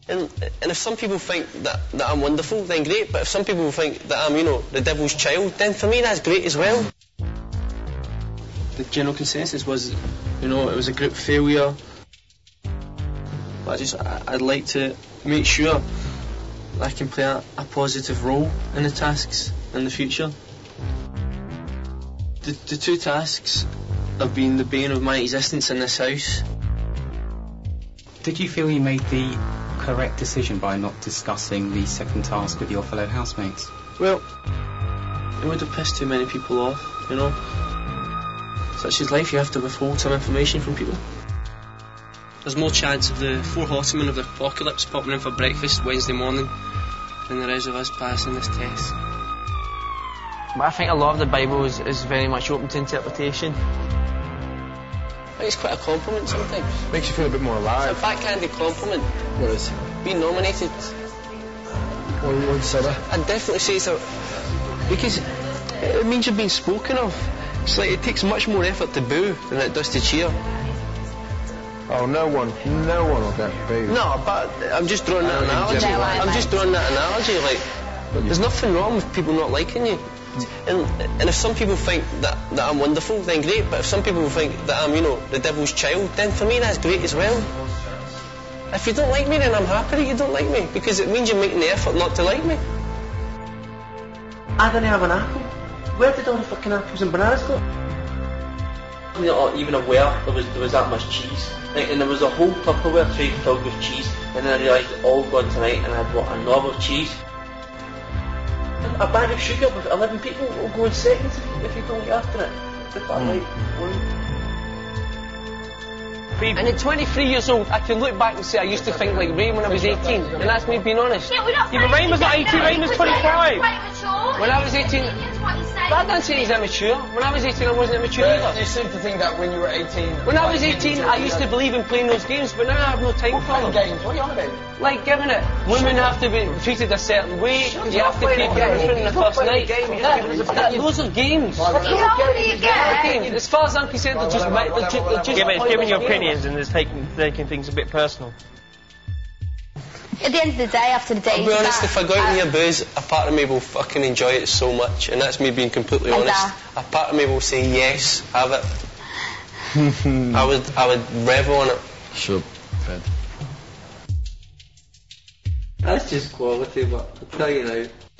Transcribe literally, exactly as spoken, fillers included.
And, and if some people think that, that I'm wonderful, then great. But if some people think that I'm, you know, the devil's child, then for me that's great as well. The general consensus was, you know, it was a group failure. But I just, I, I'd like to make sure I can play a, a positive role in the tasks in the future. The, the two tasks have been the bane of my existence in this house. Did you feel you made the correct decision by not discussing the second task with your fellow housemates? Well, it would have pissed too many people off, you know. Such is life, you have to withhold some information from people. There's more chance of the four horsemen of the apocalypse popping in for breakfast Wednesday morning than there is of us passing this test. But I think a lot of the Bible is, is very much open to interpretation. I think it's quite a compliment sometimes. Makes you feel a bit more alive. It's a backhanded compliment. What is? Being nominated. What would you say that? I'd definitely say so. Because it means you're being spoken of. It's like it takes much more effort to boo than it does to cheer. Oh, no one, no one will get booed. No, but I'm just drawing that analogy. I'm just drawing that analogy. Like, there's nothing wrong with people not liking you. And, and if some people think that, that I'm wonderful, then great. But if some people think that I'm, you know, the devil's child, then for me that's great as well. If you don't like me, then I'm happy that you don't like me, because it means you're making the effort not to like me. I didn't have an apple. Where did all the fucking apples and bananas go? I wasn't even aware there was, there was that much cheese. Like, and there was a whole Tupperware tray filled with cheese, and then I realised it all gone tonight, and I had, what, a knob of cheese. A bag of sugar with eleven people will go in seconds if you don't get after it. If I like one. And at twenty-three years old, I can look back and say I used to think like Ray when I was eighteen, and that's me being honest. Yeah, we're not yeah, but Ray was not eighteen, Ray was twenty-five. When I was eighteen, but I don't say he's immature. When I was eighteen, I wasn't immature But either. you seem to think that when you were eighteen... When I was eighteen, I used to believe in playing those games, but now I have no time for them. games? What are you on about? Like giving it, women have to be treated a certain way, you have to pay for everything in the first night. That, those are games. Games. As far as I'm concerned, they're just... They're just, they're just Yeah, but it's giving your games. opinions and it's taking, taking things a bit personal. At the end of the day, after the day, I'll be honest, if I go out and hear booze, a part of me will fucking enjoy it so much, and that's me being completely And honest. that. A part of me will say yes, have it. I would, I would revel on it. Sure, Fred. That's just quality, but I'll tell you now,